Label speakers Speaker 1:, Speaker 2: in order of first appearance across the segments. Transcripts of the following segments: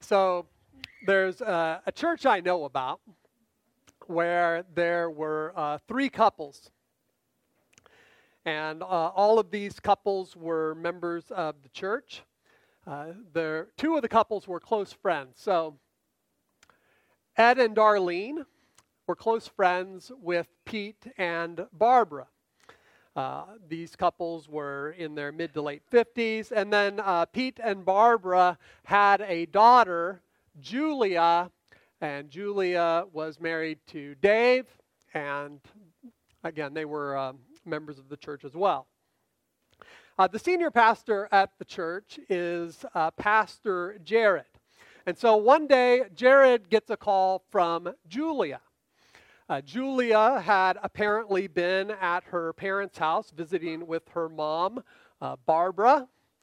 Speaker 1: So there's a church I know about where there were three couples. And all of these couples were members of the church. Two of the couples were close friends. So Ed and Darlene were close friends with Pete and Barbara. These couples were in their mid to late 50s. And then Pete and Barbara had a daughter, Julia. And Julia was married to Dave. And again, they were members of the church as well. The senior pastor at the church is Pastor Jared. And so one day, Jared gets a call from Julia. Julia had apparently been at her parents' house visiting with her mom, Barbara.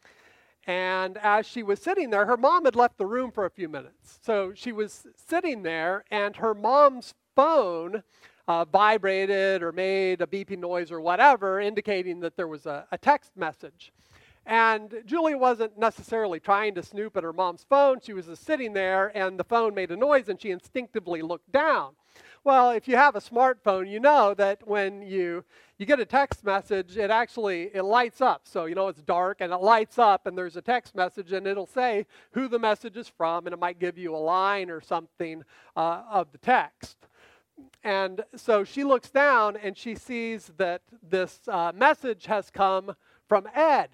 Speaker 1: And as she was sitting there, her mom had left the room for a few minutes. So she was sitting there, and her mom's phone vibrated or made a beeping noise or whatever, indicating that there was a text message. And Julia wasn't necessarily trying to snoop at her mom's phone. She was just sitting there, and the phone made a noise, and she instinctively looked down. Well, if you have a smartphone, you know that when you get a text message, it lights up. So, it's dark, and it lights up, and there's a text message, and it'll say who the message is from, and it might give you a line or something of the text. And so she looks down, and she sees that this message has come from Ed.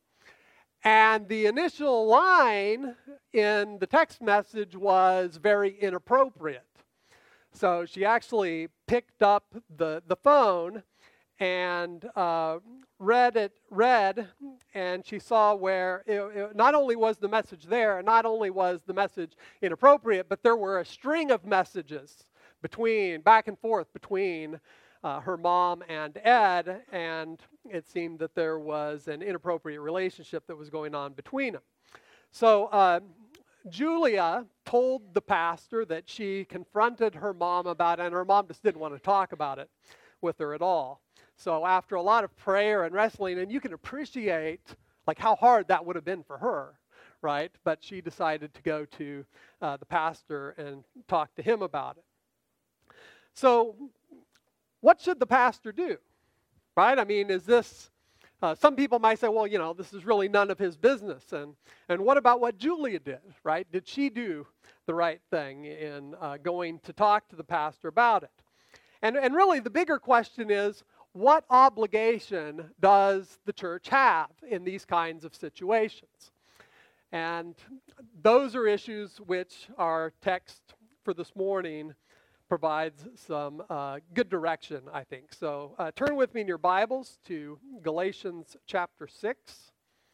Speaker 1: And the initial line in the text message was very inappropriate. So she actually picked up the phone and read, and she saw where it not only was the message there, not only was the message inappropriate, but there were a string of messages back and forth between her mom and Ed, and it seemed that there was an inappropriate relationship that was going on between them. So Julia told the pastor that she confronted her mom about it, and her mom just didn't want to talk about it with her at all. So after a lot of prayer and wrestling, and you can appreciate how hard that would have been for her, right? But she decided to go to the pastor and talk to him about it. So what should the pastor do, right? I mean, is this, some people might say, well, this is really none of his business. And what about what Julia did, right? Did she do the right thing in going to talk to the pastor about it? And really the bigger question is, what obligation does the church have in these kinds of situations? And those are issues which our text for this morning provides some good direction, I think. So turn with me in your Bibles to Galatians chapter 6.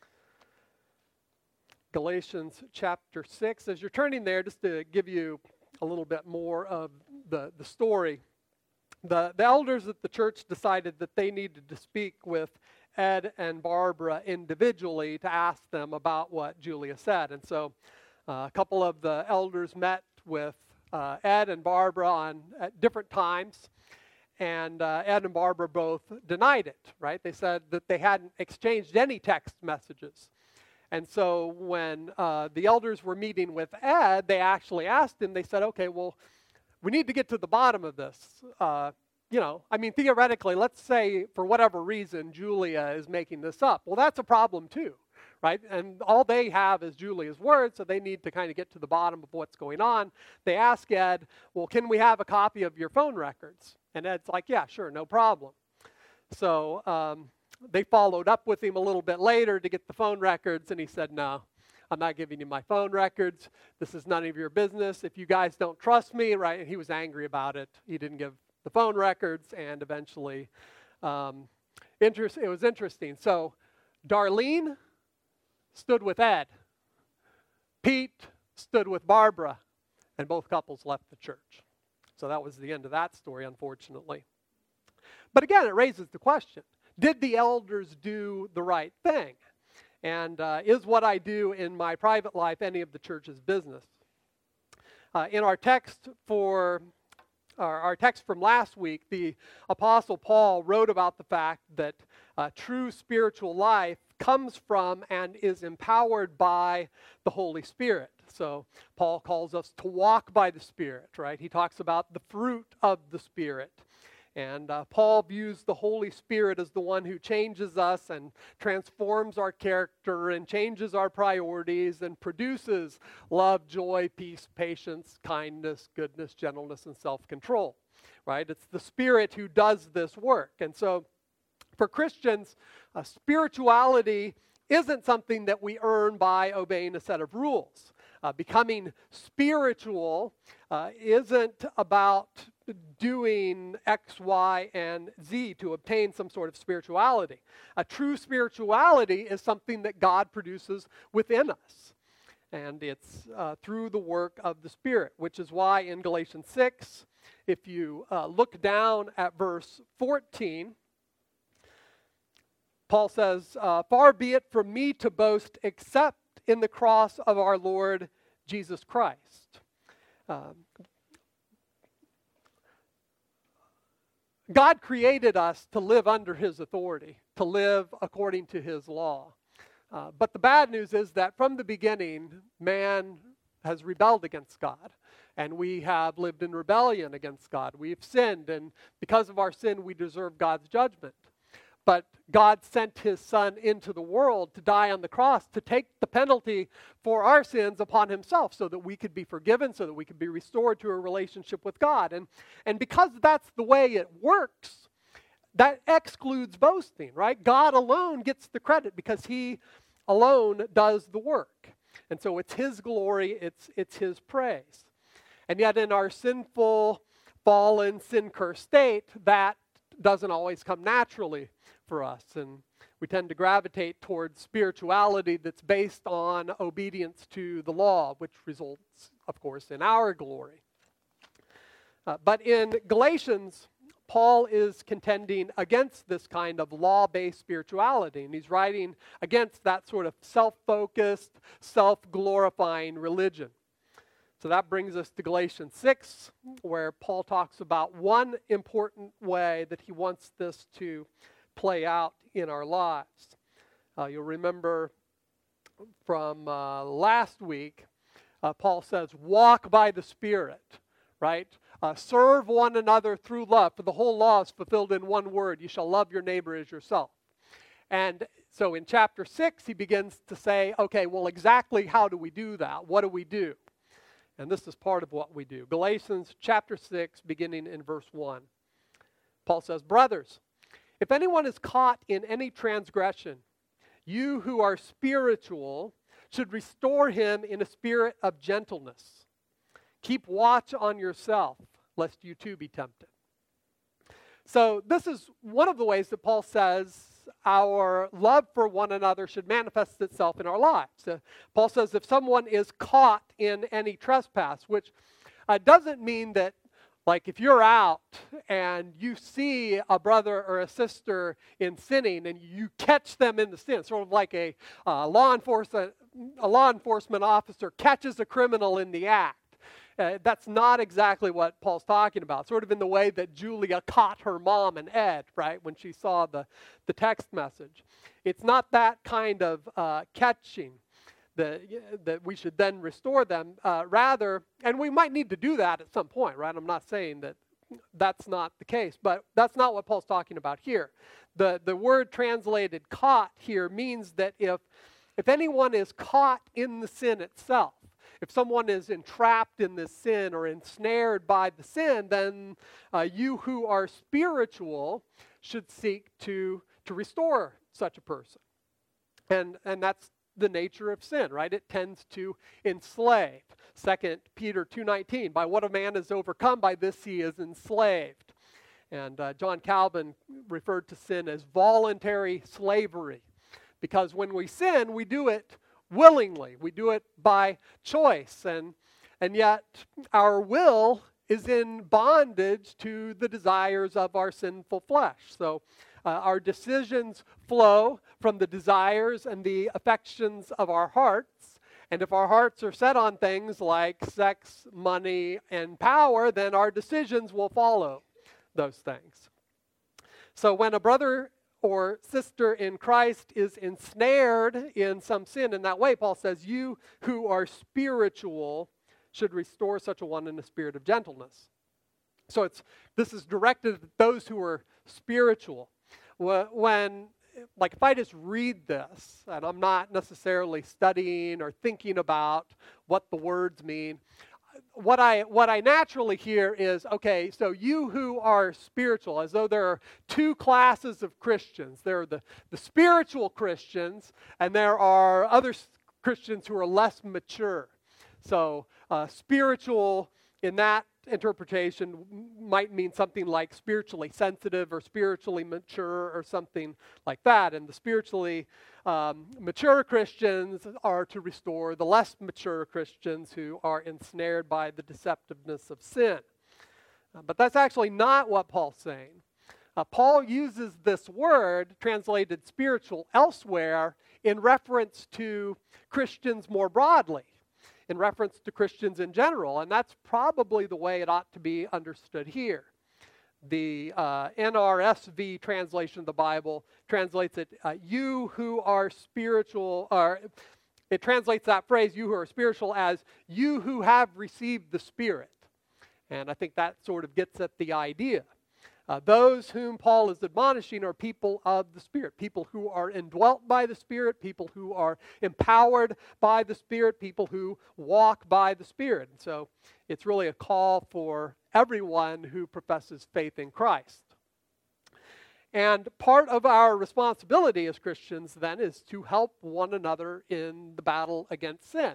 Speaker 1: Galatians chapter 6. As you're turning there, just to give you a little bit more of the story, the elders at the church decided that they needed to speak with Ed and Barbara individually to ask them about what Julia said. And so a couple of the elders met with Ed and Barbara at different times, and Ed and Barbara both denied it, right? They said that they hadn't exchanged any text messages. And so when the elders were meeting with Ed, they actually asked him, they said, okay, well, we need to get to the bottom of this. Theoretically, let's say for whatever reason Julia is making this up. Well, that's a problem too. Right? And all they have is Julia's word, so they need to kind of get to the bottom of what's going on. They ask Ed, well, can we have a copy of your phone records? And Ed's like, yeah, sure, no problem. So they followed up with him a little bit later to get the phone records, and he said, no, I'm not giving you my phone records. This is none of your business. If you guys don't trust me, right? And he was angry about it. He didn't give the phone records, and eventually it was interesting. So Darlene stood with Ed. Pete stood with Barbara, and both couples left the church. So that was the end of that story, unfortunately. But again, it raises the question, did the elders do the right thing? And is what I do in my private life any of the church's business? In our text from last week, the Apostle Paul wrote about the fact that True spiritual life comes from and is empowered by the Holy Spirit. So Paul calls us to walk by the Spirit, right? He talks about the fruit of the Spirit. And Paul views the Holy Spirit as the one who changes us and transforms our character and changes our priorities and produces love, joy, peace, patience, kindness, goodness, gentleness, and self-control, right? It's the Spirit who does this work. And so for Christians, spirituality isn't something that we earn by obeying a set of rules. Becoming spiritual isn't about doing X, Y, and Z to obtain some sort of spirituality. A true spirituality is something that God produces within us. And it's through the work of the Spirit, which is why in Galatians 6, if you look down at verse 14, Paul says, "Far be it from me to boast except in the cross of our Lord Jesus Christ." God created us to live under His authority, to live according to His law. But the bad news is that from the beginning, man has rebelled against God. And we have lived in rebellion against God. We've sinned, and because of our sin, we deserve God's judgment. But God sent His Son into the world to die on the cross, to take the penalty for our sins upon Himself so that we could be forgiven, so that we could be restored to a relationship with God. And because that's the way it works, that excludes boasting, right? God alone gets the credit because He alone does the work. And so it's His glory, it's His praise. And yet in our sinful, fallen, sin-cursed state, that doesn't always come naturally for us. And we tend to gravitate towards spirituality that's based on obedience to the law, which results, of course, in our glory. But in Galatians, Paul is contending against this kind of law-based spirituality, and he's writing against that sort of self-focused, self-glorifying religion. So that brings us to Galatians 6, where Paul talks about one important way that he wants this to play out in our lives. You'll remember from last week, Paul says, walk by the Spirit, right? Serve one another through love, for the whole law is fulfilled in one word: you shall love your neighbor as yourself. And so in chapter 6, he begins to say, okay, well, exactly how do we do that? What do we do? And this is part of what we do. Galatians chapter 6, beginning in verse 1. Paul says, brothers, if anyone is caught in any transgression, you who are spiritual should restore him in a spirit of gentleness. Keep watch on yourself, lest you too be tempted. So this is one of the ways that Paul says our love for one another should manifest itself in our lives. Paul says if someone is caught in any trespass, which doesn't mean that, like, if you're out and you see a brother or a sister in sinning and you catch them in the sin, sort of like a law enforcement officer catches a criminal in the act. That's not exactly what Paul's talking about, sort of in the way that Julia caught her mom and Ed, right, when she saw the text message. It's not that kind of catching that we should then restore them. Rather, and we might need to do that at some point, right? I'm not saying that that's not the case, but that's not what Paul's talking about here. The word translated caught here means that if anyone is caught in the sin itself, if someone is entrapped in this sin or ensnared by the sin, then you who are spiritual should seek to restore such a person. And that's the nature of sin, right? It tends to enslave. 2 Peter 2:19, by what a man is overcome, by this he is enslaved. And John Calvin referred to sin as voluntary slavery, because when we sin, we do it willingly. We do it by choice, and yet our will is in bondage to the desires of our sinful flesh. So our decisions flow from the desires and the affections of our hearts, and if our hearts are set on things like sex, money, and power, then our decisions will follow those things. So when a brother or sister in Christ is ensnared in some sin in that way, Paul says, you who are spiritual should restore such a one in a spirit of gentleness. So this is directed at those who are spiritual. When, like, if I just read this, and I'm not necessarily studying or thinking about what the words mean, what I naturally hear is, okay, so you who are spiritual, as though there are two classes of Christians. There are the spiritual Christians, and there are other Christians who are less mature. So spiritual in that interpretation might mean something like spiritually sensitive or spiritually mature or something like that. And the spiritually mature Christians are to restore the less mature Christians who are ensnared by the deceptiveness of sin. But that's actually not what Paul's saying. Paul uses this word, translated spiritual, elsewhere in reference to Christians more broadly, in reference to Christians in general, and that's probably the way it ought to be understood here. The NRSV translation of the Bible translates it, you who are spiritual, or it translates that phrase, you who are spiritual, as you who have received the Spirit. And I think that sort of gets at the idea. Those whom Paul is admonishing are people of the Spirit, people who are indwelt by the Spirit, people who are empowered by the Spirit, people who walk by the Spirit. And so it's really a call for everyone who professes faith in Christ. And part of our responsibility as Christians then is to help one another in the battle against sin.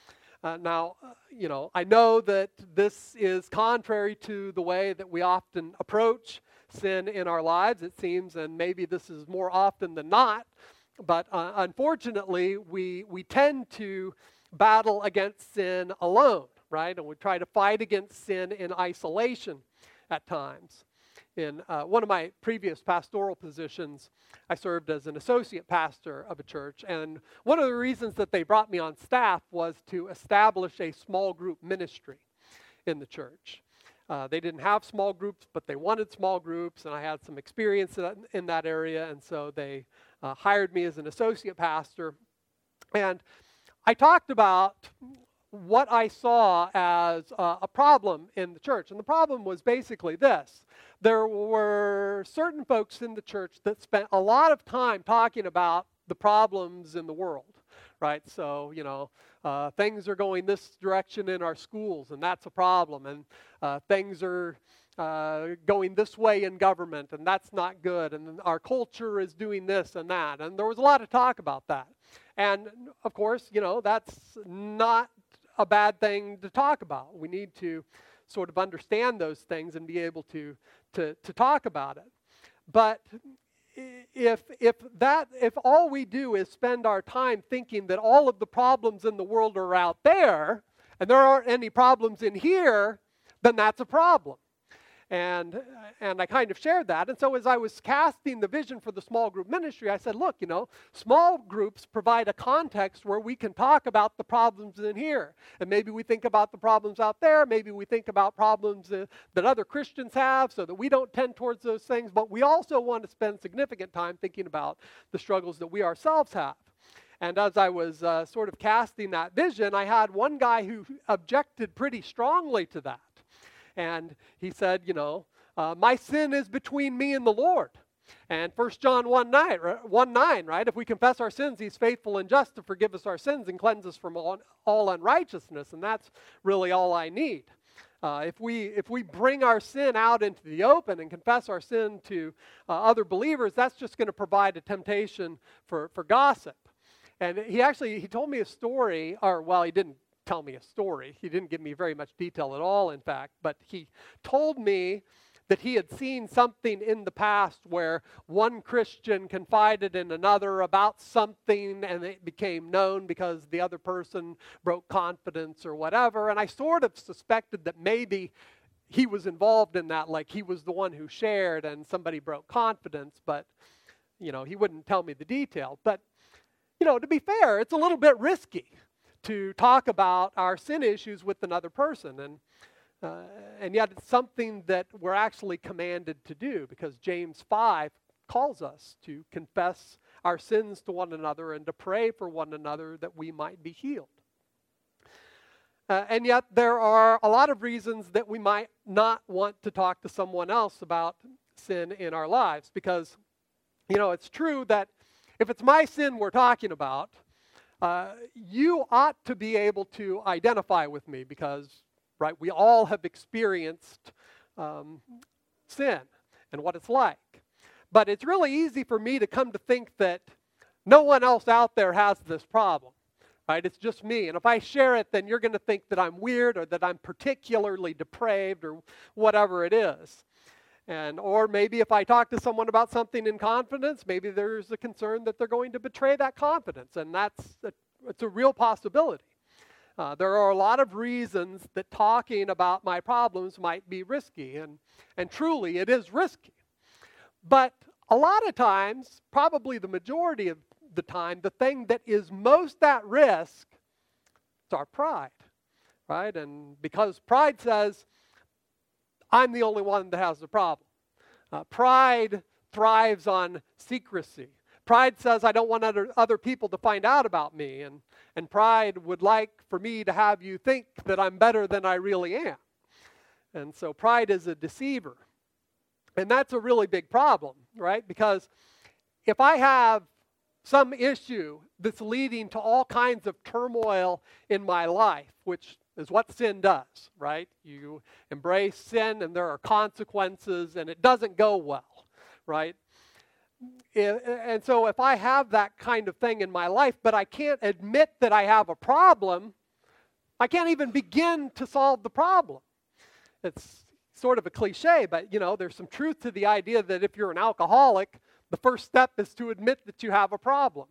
Speaker 1: Now, I know that this is contrary to the way that we often approach sin in our lives, it seems, and maybe this is more often than not, but unfortunately, we tend to battle against sin alone, right? And we try to fight against sin in isolation at times. In one of my previous pastoral positions, I served as an associate pastor of a church, and one of the reasons that they brought me on staff was to establish a small group ministry in the church. They didn't have small groups, but they wanted small groups, and I had some experience in that area, and so they hired me as an associate pastor. And I talked about what I saw as a problem in the church. And the problem was basically this. There were certain folks in the church that spent a lot of time talking about the problems in the world, right? So, things are going this direction in our schools, and that's a problem. And things are going this way in government, and that's not good. And our culture is doing this and that. And there was a lot of talk about that. And, of course, that's not a bad thing to talk about. We need to sort of understand those things and be able to talk about it. But if all we do is spend our time thinking that all of the problems in the world are out there and there aren't any problems in here, then that's a problem. And I kind of shared that. And so as I was casting the vision for the small group ministry, I said, look, small groups provide a context where we can talk about the problems in here. And maybe we think about the problems out there. Maybe we think about problems that other Christians have so that we don't tend towards those things. But we also want to spend significant time thinking about the struggles that we ourselves have. And as I was sort of casting that vision, I had one guy who objected pretty strongly to that. And he said, my sin is between me and the Lord. And 1 John 1:9, right? If we confess our sins, he's faithful and just to forgive us our sins and cleanse us from all unrighteousness. And that's really all I need. If we bring our sin out into the open and confess our sin to other believers, that's just going to provide a temptation for gossip. And he told me a story, he didn't tell me a story. He didn't give me very much detail at all, in fact, but he told me that he had seen something in the past where one Christian confided in another about something and it became known because the other person broke confidence or whatever. And I sort of suspected that maybe he was involved in that, like he was the one who shared and somebody broke confidence, but, he wouldn't tell me the detail. But, to be fair, it's a little bit risky to talk about our sin issues with another person. And yet it's something that we're actually commanded to do because James 5 calls us to confess our sins to one another and to pray for one another that we might be healed. And yet there are a lot of reasons that we might not want to talk to someone else about sin in our lives, because, it's true that if it's my sin we're talking about, you ought to be able to identify with me because, right, we all have experienced sin and what it's like. But it's really easy for me to come to think that no one else out there has this problem. Right? It's just me. And if I share it, then you're going to think that I'm weird or that I'm particularly depraved or whatever it is. Or maybe if I talk to someone about something in confidence, maybe there's a concern that they're going to betray that confidence. And it's a real possibility. There are a lot of reasons that talking about my problems might be risky. And truly, it is risky. But a lot of times, probably the majority of the time, the thing that is most at risk is our pride, right? And because pride says, I'm the only one that has the problem. Pride thrives on secrecy. Pride says, I don't want other people to find out about me. And pride would like for me to have you think that I'm better than I really am. And so pride is a deceiver. And that's a really big problem, right? Because if I have some issue that's leading to all kinds of turmoil in my life, which is what sin does, right? You embrace sin and there are consequences and it doesn't go well, right? And so if I have that kind of thing in my life, but I can't admit that I have a problem, I can't even begin to solve the problem. It's sort of a cliche, but there's some truth to the idea that if you're an alcoholic, the first step is to admit that you have a problem.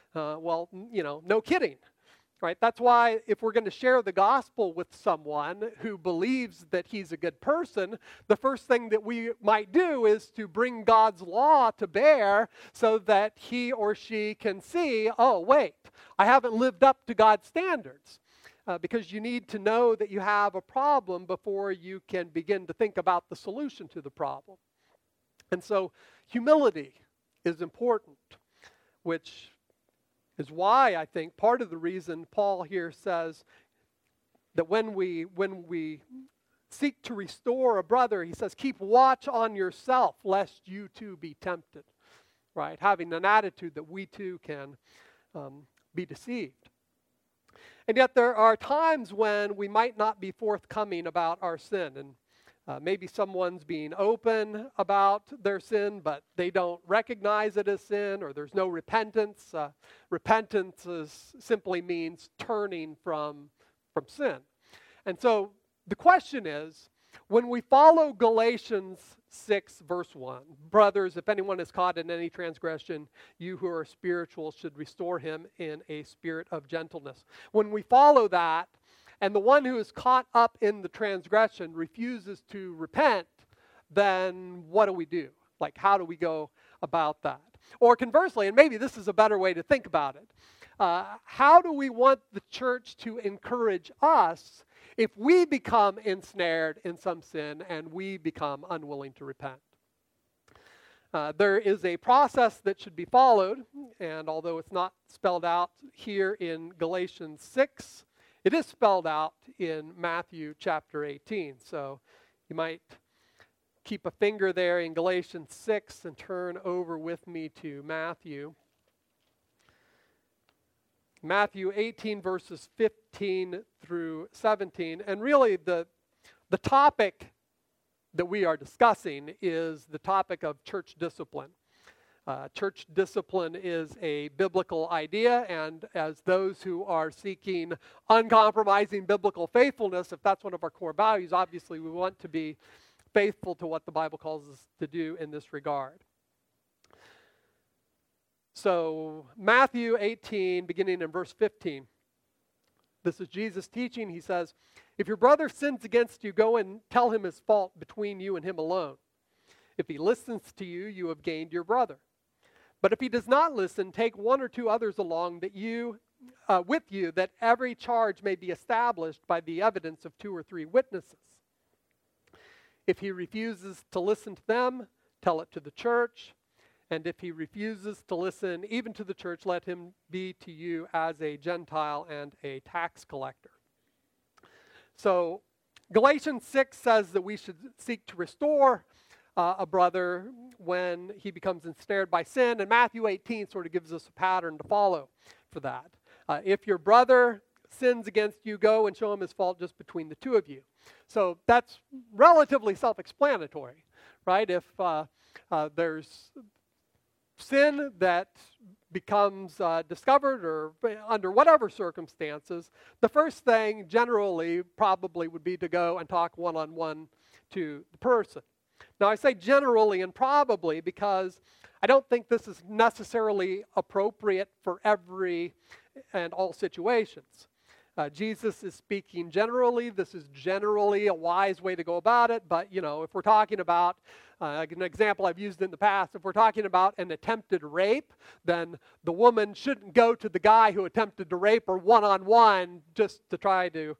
Speaker 1: No kidding, right? That's why if we're going to share the gospel with someone who believes that he's a good person, the first thing that we might do is to bring God's law to bear so that he or she can see, oh, wait, I haven't lived up to God's standards. Because you need to know that you have a problem before you can begin to think about the solution to the problem. And so humility is important, which is why I think part of the reason Paul here says that when we seek to restore a brother, he says, keep watch on yourself lest you too be tempted, right? Having an attitude that we too can be deceived. And yet there are times when we might not be forthcoming about our sin. And maybe someone's being open about their sin, but they don't recognize it as sin, or there's no repentance. Repentance simply means turning from sin. And so the question is, when we follow Galatians 6, verse 1, brothers, if anyone is caught in any transgression, you who are spiritual should restore him in a spirit of gentleness. When we follow that, and the one who is caught up in the transgression refuses to repent, then what do we do? Like, how do we go about that? Or conversely, and maybe this is a better way to think about it, how do we want the church to encourage us if we become ensnared in some sin and we become unwilling to repent? There is a process that should be followed, and although it's not spelled out here in Galatians 6, it is spelled out in Matthew chapter 18. So you might keep a finger there in Galatians 6 and turn over with me to Matthew. Matthew 18, verses 15 through 17. And really the topic that we are discussing is the topic of church discipline. Church discipline is a biblical idea, and as those who are seeking uncompromising biblical faithfulness, if that's one of our core values, obviously we want to be faithful to what the Bible calls us to do in this regard. So, Matthew 18, beginning in verse 15. This is Jesus teaching. He says, if your brother sins against you, go and tell him his fault between you and him alone. If he listens to you, you have gained your brother. But if he does not listen, take one or two others along with you, that every charge may be established by the evidence of 2 or 3 witnesses. If he refuses to listen to them, tell it to the church. And if he refuses to listen even to the church, let him be to you as a Gentile and a tax collector. So Galatians 6 says that we should seek to restore a brother when he becomes ensnared by sin. And Matthew 18 sort of gives us a pattern to follow for that. If your brother sins against you, go and show him his fault just between the two of you. So that's relatively self-explanatory, right? If there's sin that becomes discovered or under whatever circumstances, the first thing generally probably would be to go and talk one-on-one to the person. Now, I say generally and probably because I don't think this is necessarily appropriate for every and all situations. Jesus is speaking generally. This is generally a wise way to go about it. But, if we're talking about, an example I've used in the past, if we're talking about an attempted rape, then the woman shouldn't go to the guy who attempted to rape her one-on-one just to try to,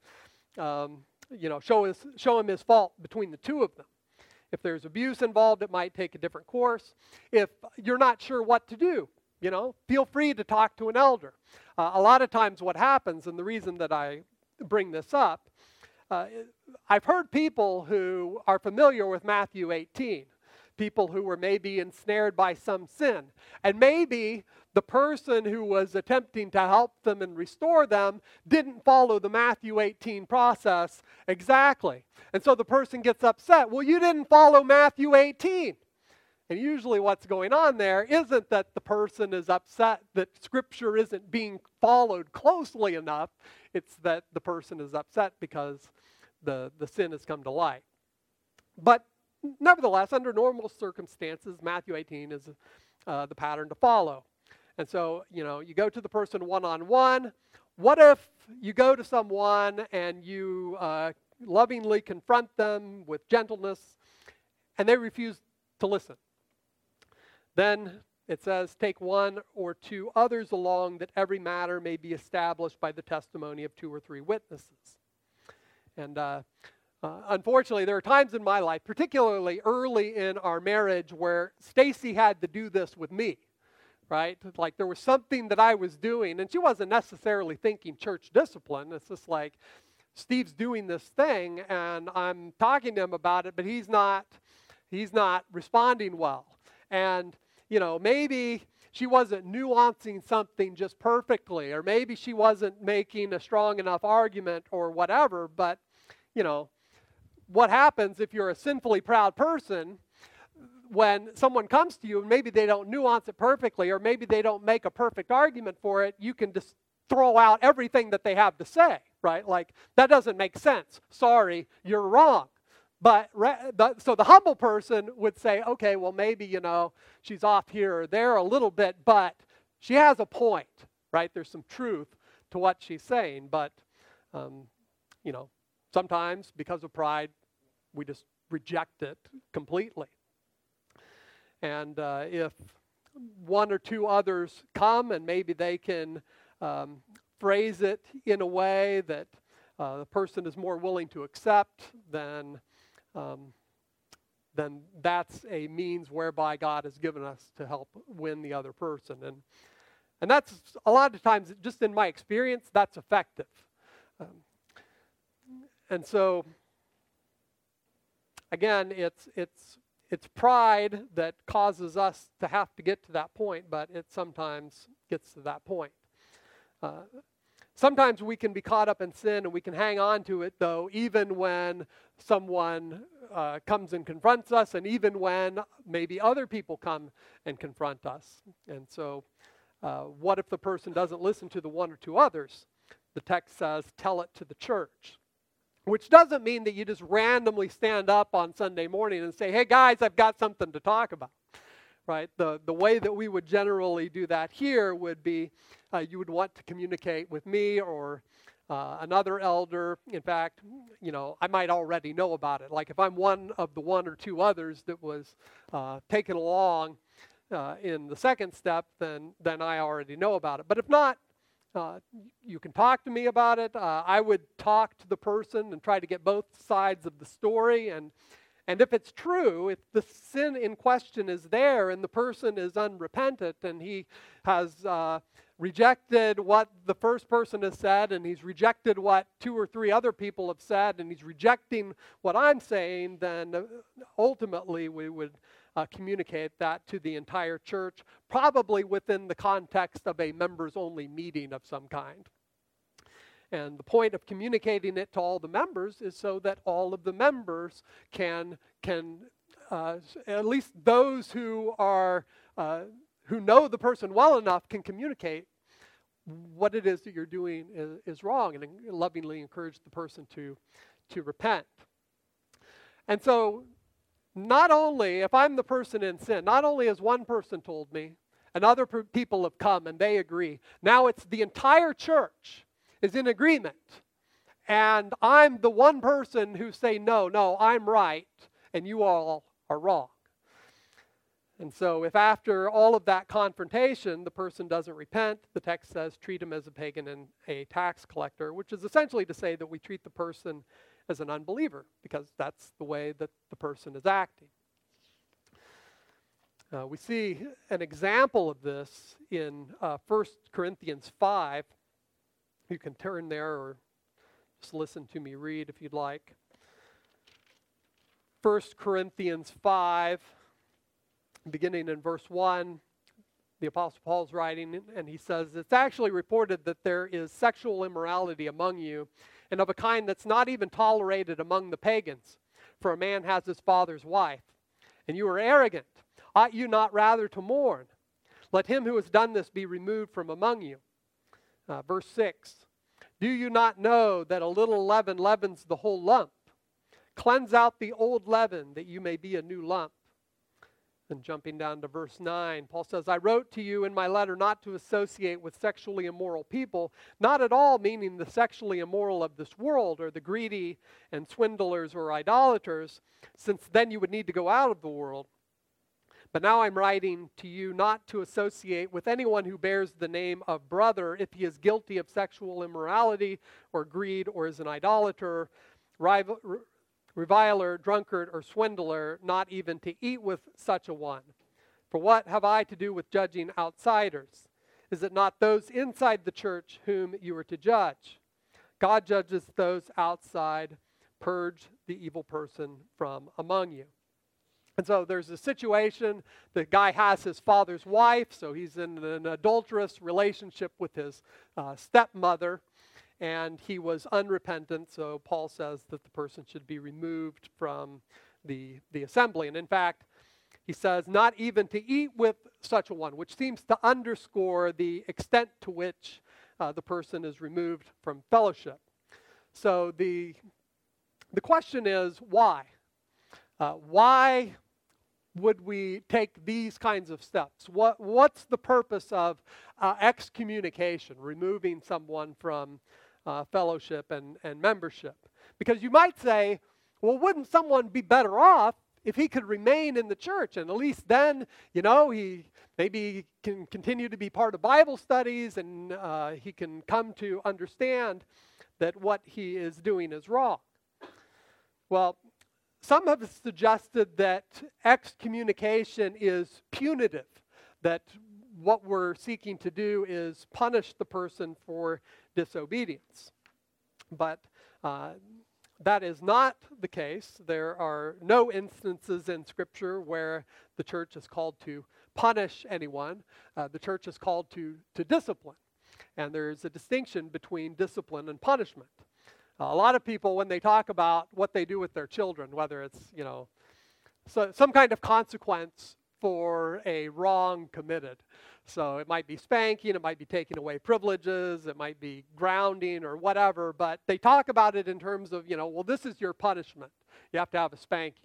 Speaker 1: show him his fault between the two of them. If there's abuse involved, it might take a different course. If you're not sure what to do, feel free to talk to an elder. A lot of times what happens, and the reason that I bring this up, I've heard people who are familiar with Matthew 18, people who were maybe ensnared by some sin, and maybe the person who was attempting to help them and restore them didn't follow the Matthew 18 process exactly. And so the person gets upset. Well, you didn't follow Matthew 18. And usually what's going on there isn't that the person is upset that Scripture isn't being followed closely enough. It's that the person is upset because the sin has come to light. But nevertheless, under normal circumstances, Matthew 18 is the pattern to follow. And so, you go to the person one-on-one. What if you go to someone and you lovingly confront them with gentleness and they refuse to listen? Then it says, take one or two others along that every matter may be established by the testimony of 2 or 3 witnesses. And unfortunately, there are times in my life, particularly early in our marriage, where Stacy had to do this with me, right? Like there was something that I was doing, and she wasn't necessarily thinking church discipline. It's just like, Steve's doing this thing, and I'm talking to him about it, but he's not responding well. And maybe she wasn't nuancing something just perfectly, or maybe she wasn't making a strong enough argument or whatever, but, what happens if you're a sinfully proud person, when someone comes to you and maybe they don't nuance it perfectly, or maybe they don't make a perfect argument for it, you can just throw out everything that they have to say, right? Like, that doesn't make sense. Sorry, you're wrong. So the humble person would say, okay, well, maybe, she's off here or there a little bit, but she has a point, right? There's some truth to what she's saying, but, sometimes because of pride, we just reject it completely. And if one or two others come and maybe they can phrase it in a way that the person is more willing to accept, then that's a means whereby God has given us to help win the other person. And that's, a lot of times, just in my experience, that's effective. And so, again, it's pride that causes us to have to get to that point, but it sometimes gets to that point. Sometimes we can be caught up in sin and we can hang on to it, though, even when someone comes and confronts us, and even when maybe other people come and confront us. And so what if the person doesn't listen to the one or two others? The text says, tell it to the church. Which doesn't mean that you just randomly stand up on Sunday morning and say, hey guys, I've got something to talk about. Right? The way that we would generally do that here would be you would want to communicate with me or another elder. In fact, I might already know about it. Like if I'm one of the one or two others that was taken along in the second step, then I already know about it. But if not, you can talk to me about it. I would talk to the person and try to get both sides of the story and And if it's true, if the sin in question is there and the person is unrepentant and he has rejected what the first person has said and he's rejected what 2 or 3 other people have said and he's rejecting what I'm saying, then ultimately we would communicate that to the entire church, probably within the context of a members-only meeting of some kind. And the point of communicating it to all the members is so that all of the members can at least those who are who know the person well enough can communicate what it is that you're doing is wrong, and lovingly encourage the person to repent. And so, not only if I'm the person in sin, not only has one person told me, and other people have come and they agree. Now it's the entire church is in agreement. And I'm the one person who say, no, I'm right, and you all are wrong. And so if after all of that confrontation, the person doesn't repent, the text says, treat him as a pagan and a tax collector, which is essentially to say that we treat the person as an unbeliever, because that's the way that the person is acting. We see an example of this in 1 Corinthians 5. You can turn there or just listen to me read if you'd like. 1 Corinthians 5, beginning in verse 1, the Apostle Paul's writing, and he says, it's actually reported that there is sexual immorality among you, and of a kind that's not even tolerated among the pagans, for a man has his father's wife. And you are arrogant. Ought you not rather to mourn? Let him who has done this be removed from among you. Verse 6, do you not know that a little leaven leavens the whole lump? Cleanse out the old leaven, that you may be a new lump. And jumping down to verse 9, Paul says, I wrote to you in my letter not to associate with sexually immoral people, not at all meaning the sexually immoral of this world, or the greedy and swindlers or idolaters, since then you would need to go out of the world. But now I'm writing to you not to associate with anyone who bears the name of brother if he is guilty of sexual immorality or greed or is an idolater, reviler, drunkard, or swindler, not even to eat with such a one. For what have I to do with judging outsiders? Is it not those inside the church whom you are to judge? God judges those outside. Purge the evil person from among you. And so there's a situation, the guy has his father's wife, so he's in an adulterous relationship with his stepmother, and he was unrepentant, so Paul says that the person should be removed from the assembly. And in fact, he says not even to eat with such a one, which seems to underscore the extent to which the person is removed from fellowship. So the question is, why? Why would we take these kinds of steps? What's the purpose of excommunication, removing someone from fellowship and membership? Because you might say, well, wouldn't someone be better off if he could remain in the church? And at least then, he maybe can continue to be part of Bible studies, and he can come to understand that what he is doing is wrong. Well, some have suggested that excommunication is punitive, that what we're seeking to do is punish the person for disobedience. But that is not the case. There are no instances in Scripture where the church is called to punish anyone. The church is called to discipline. And there's a distinction between discipline and punishment. A lot of people, when they talk about what they do with their children, whether it's, some kind of consequence for a wrong committed. So it might be spanking, it might be taking away privileges, it might be grounding or whatever, but they talk about it in terms of, well, this is your punishment. You have to have a spanking.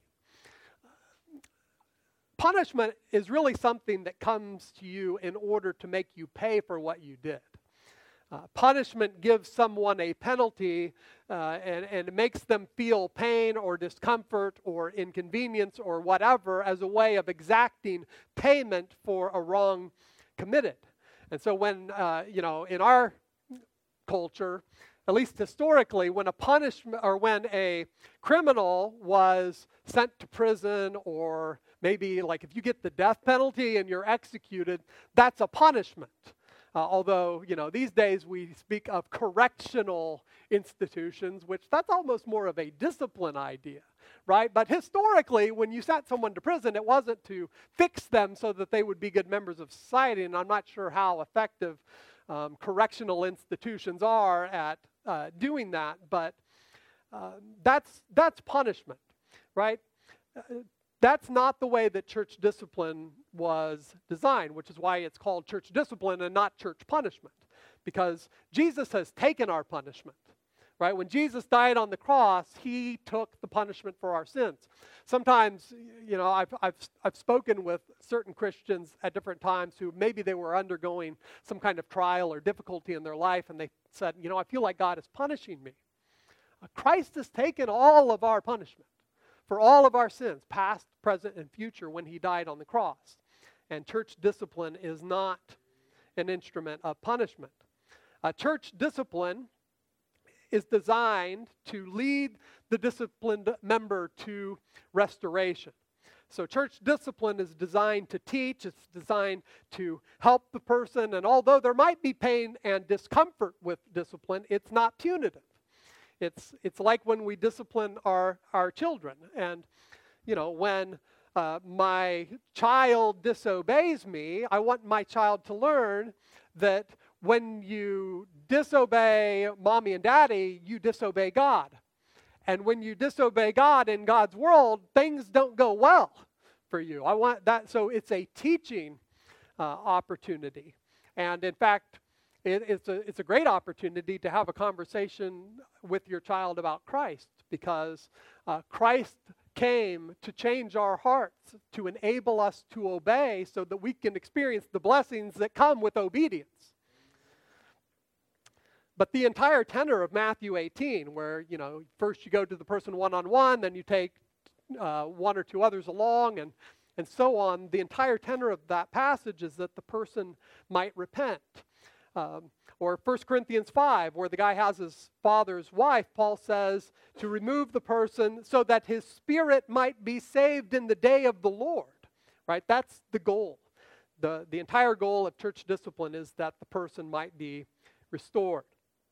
Speaker 1: Punishment is really something that comes to you in order to make you pay for what you did. Punishment gives someone a penalty and makes them feel pain or discomfort or inconvenience or whatever as a way of exacting payment for a wrong committed. And so when, in our culture, at least historically, when a punishment or when a criminal was sent to prison, or maybe like if you get the death penalty and you're executed, that's a punishment. Although, these days we speak of correctional institutions, which that's almost more of a discipline idea, right? But historically, when you sent someone to prison, it wasn't to fix them so that they would be good members of society, and I'm not sure how effective correctional institutions are at doing that, but that's punishment, right? That's not the way that church discipline was designed, which is why it's called church discipline and not church punishment, because Jesus has taken our punishment, right? When Jesus died on the cross, he took the punishment for our sins. Sometimes, I've spoken with certain Christians at different times who maybe they were undergoing some kind of trial or difficulty in their life, and they said, I feel like God is punishing me. Christ has taken all of our punishment for all of our sins, past, present, and future, when he died on the cross. And church discipline is not an instrument of punishment. Church discipline is designed to lead the disciplined member to restoration. So church discipline is designed to teach, it's designed to help the person, and although there might be pain and discomfort with discipline, it's not punitive. It's like when we discipline our children. And, when my child disobeys me, I want my child to learn that when you disobey mommy and daddy, you disobey God. And when you disobey God in God's world, things don't go well for you. I want that. So it's a teaching opportunity. And in fact, it's a great opportunity to have a conversation with your child about Christ, because Christ came to change our hearts, to enable us to obey so that we can experience the blessings that come with obedience. But the entire tenor of Matthew 18, where, first you go to the person one-on-one, then you take one or two others along, and so on, the entire tenor of that passage is that the person might repent. Or 1 Corinthians 5, where the guy has his father's wife, Paul says to remove the person so that his spirit might be saved in the day of the Lord, right? That's the goal. The entire goal of church discipline is that the person might be restored.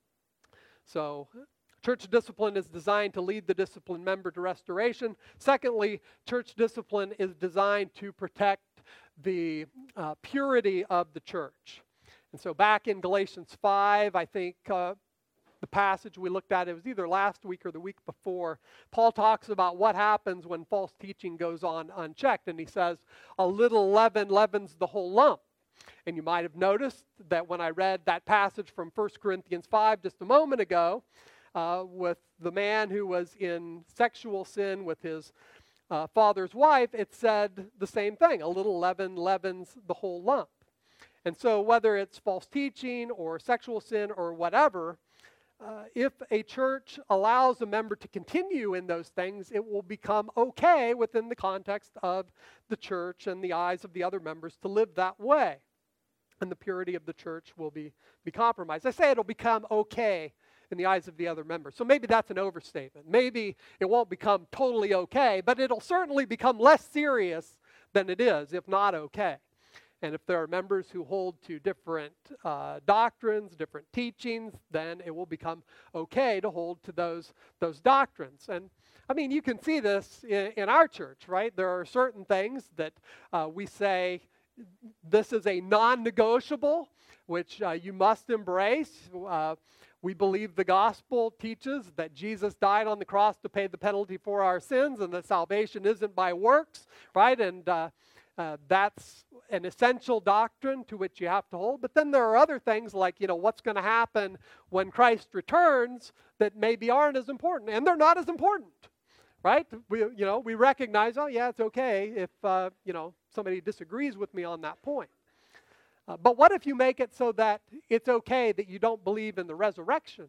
Speaker 1: So church discipline is designed to lead the disciplined member to restoration. Secondly, church discipline is designed to protect the purity of the church. And so back in Galatians 5, I think the passage we looked at, it was either last week or the week before, Paul talks about what happens when false teaching goes on unchecked. And he says, a little leaven leavens the whole lump. And you might have noticed that when I read that passage from 1 Corinthians 5 just a moment ago, with the man who was in sexual sin with his father's wife, it said the same thing. A little leaven leavens the whole lump. And so whether it's false teaching or sexual sin or whatever, if a church allows a member to continue in those things, it will become okay within the context of the church and the eyes of the other members to live that way. And the purity of the church will be compromised. I say it'll become okay in the eyes of the other members. So maybe that's an overstatement. Maybe it won't become totally okay, but it'll certainly become less serious than it is, if not okay. And if there are members who hold to different doctrines, different teachings, then it will become okay to hold to those doctrines. And I mean, you can see this in our church, right? There are certain things that we say, this is a non-negotiable, which you must embrace. We believe the gospel teaches that Jesus died on the cross to pay the penalty for our sins, and that salvation isn't by works, right? And that's an essential doctrine to which you have to hold. But then there are other things like, what's going to happen when Christ returns that maybe aren't as important. And they're not as important, right? We recognize, oh yeah, it's okay if, somebody disagrees with me on that point. But what if you make it so that it's okay that you don't believe in the resurrection?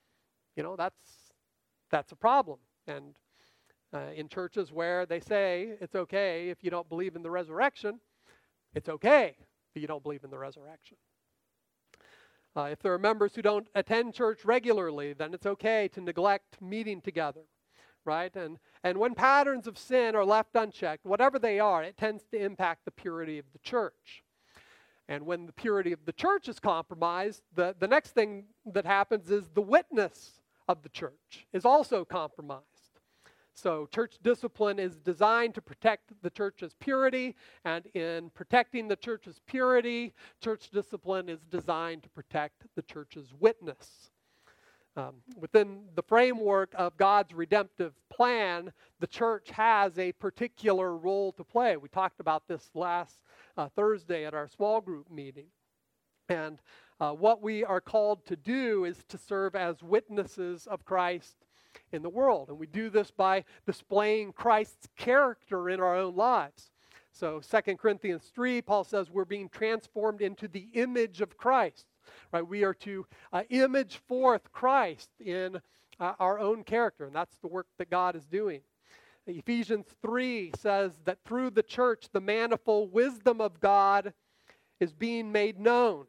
Speaker 1: That's a problem. And in churches where they say it's okay if you don't believe in the resurrection, it's okay if you don't believe in the resurrection. If there are members who don't attend church regularly, then it's okay to neglect meeting together, right? And when patterns of sin are left unchecked, whatever they are, it tends to impact the purity of the church. And when the purity of the church is compromised, the next thing that happens is the witness of the church is also compromised. So church discipline is designed to protect the church's purity, and in protecting the church's purity, church discipline is designed to protect the church's witness. Within the framework of God's redemptive plan, the church has a particular role to play. We talked about this last Thursday at our small group meeting. And what we are called to do is to serve as witnesses of Christ in the world. And we do this by displaying Christ's character in our own lives. So 2 Corinthians 3, Paul says we're being transformed into the image of Christ. Right? We are to image forth Christ in our own character, and that's the work that God is doing. Ephesians 3 says that through the church, the manifold wisdom of God is being made known.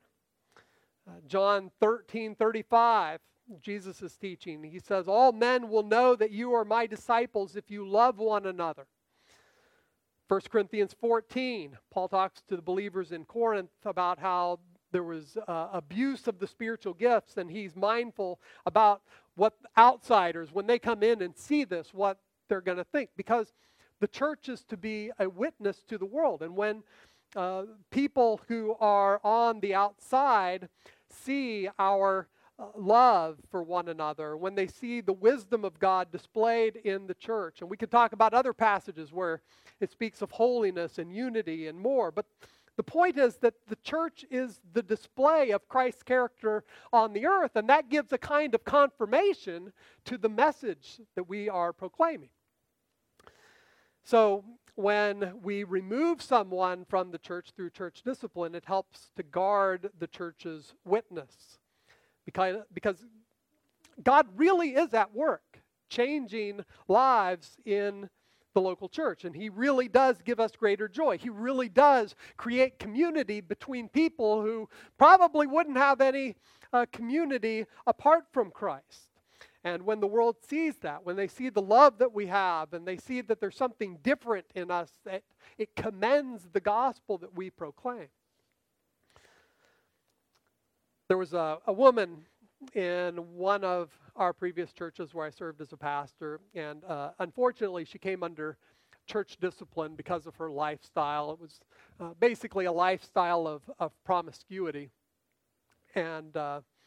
Speaker 1: John 13:35, Jesus is teaching. He says, all men will know that you are my disciples if you love one another. 1 Corinthians 14, Paul talks to the believers in Corinth about how there was abuse of the spiritual gifts, and he's mindful about what outsiders, when they come in and see this, what they're going to think. Because the church is to be a witness to the world. And when people who are on the outside see our love for one another, when they see the wisdom of God displayed in the church, and we could talk about other passages where it speaks of holiness and unity and more, but the point is that the church is the display of Christ's character on the earth, and that gives a kind of confirmation to the message that we are proclaiming. So when we remove someone from the church through church discipline, it helps to guard the church's witness. Because God really is at work changing lives in the local church, and He really does give us greater joy. He really does create community between people who probably wouldn't have any community apart from Christ. And when the world sees that, when they see the love that we have, and they see that there's something different in us, that it commends the gospel that we proclaim. There was a woman in one of our previous churches where I served as a pastor, and unfortunately she came under church discipline because of her lifestyle. It was basically a lifestyle of promiscuity, and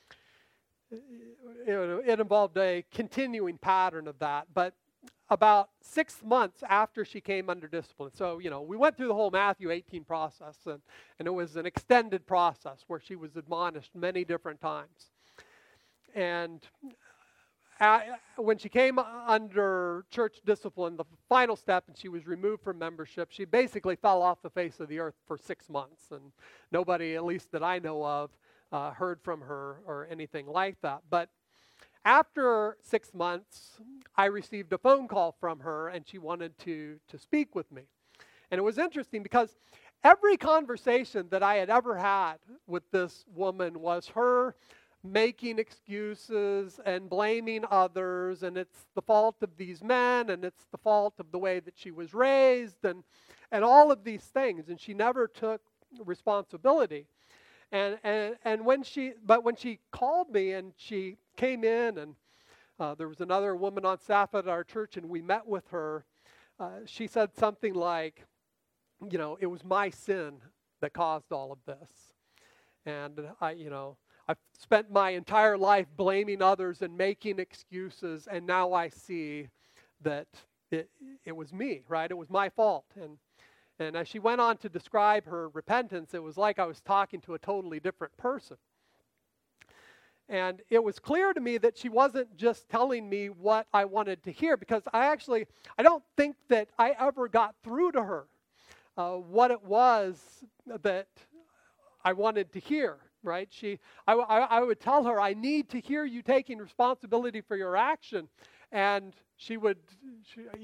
Speaker 1: it involved a continuing pattern of that. But about 6 months after she came under discipline, so we went through the whole Matthew 18 process, and it was an extended process where she was admonished many different times. And when she came under church discipline, the final step, and she was removed from membership, she basically fell off the face of the earth for 6 months, and nobody, at least that I know of, heard from her or anything like that. But after 6 months, I received a phone call from her, and she wanted to speak with me. And it was interesting because every conversation that I had ever had with this woman was her making excuses and blaming others, and it's the fault of these men, and it's the fault of the way that she was raised, and all of these things, and she never took responsibility. And when she called me and she came in, and there was another woman on staff at our church, and we met with her, she said something like, it was my sin that caused all of this, and I've spent my entire life blaming others and making excuses, and now I see that it was me, right? It was my fault. And as she went on to describe her repentance, it was like I was talking to a totally different person. And it was clear to me that she wasn't just telling me what I wanted to hear, because I don't think that I ever got through to her what it was that I wanted to hear. Right? I would tell her, I need to hear you taking responsibility for your action. And she would,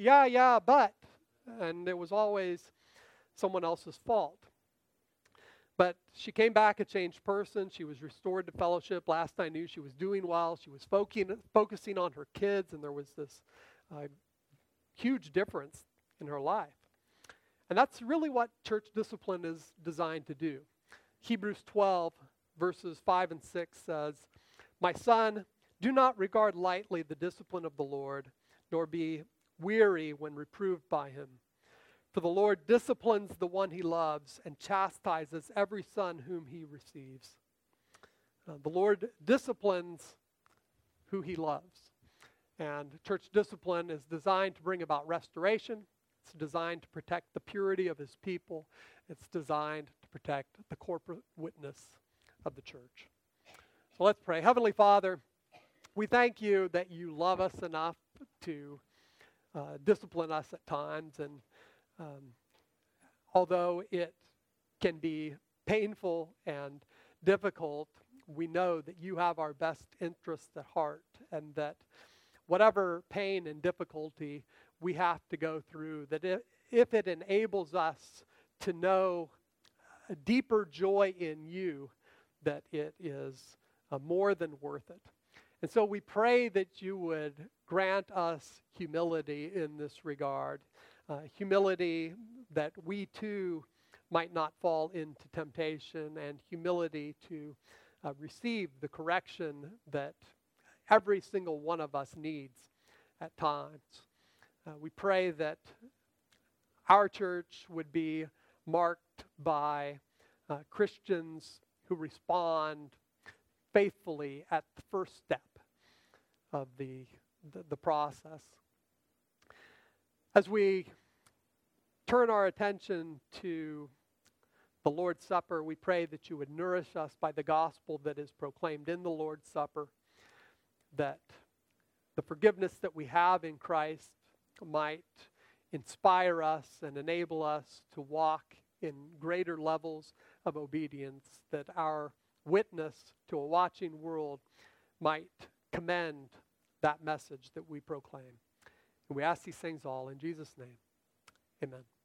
Speaker 1: but. And it was always someone else's fault. But she came back a changed person. She was restored to fellowship. Last I knew, she was doing well. She was focusing on her kids, and there was this huge difference in her life. And that's really what church discipline is designed to do. Hebrews 12, verses 5 and 6 says, "My son, do not regard lightly the discipline of the Lord, nor be weary when reproved by him. For the Lord disciplines the one he loves and chastises every son whom he receives." The Lord disciplines who he loves. And church discipline is designed to bring about restoration. It's designed to protect the purity of his people. It's designed to protect the corporate witness of the church. So let's pray. Heavenly Father, we thank you that you love us enough to discipline us at times. And although it can be painful and difficult, we know that you have our best interests at heart, and that whatever pain and difficulty we have to go through, that if it enables us to know a deeper joy in you, that it is more than worth it. And so we pray that you would grant us humility in this regard, humility that we too might not fall into temptation, and humility to receive the correction that every single one of us needs at times. We pray that our church would be marked by Christians who respond faithfully at the first step of the process. As we turn our attention to the Lord's Supper, we pray that you would nourish us by the gospel that is proclaimed in the Lord's Supper, that the forgiveness that we have in Christ might inspire us and enable us to walk in greater levels of obedience, that our witness to a watching world might commend that message that we proclaim. And we ask these things all in Jesus' name. Amen.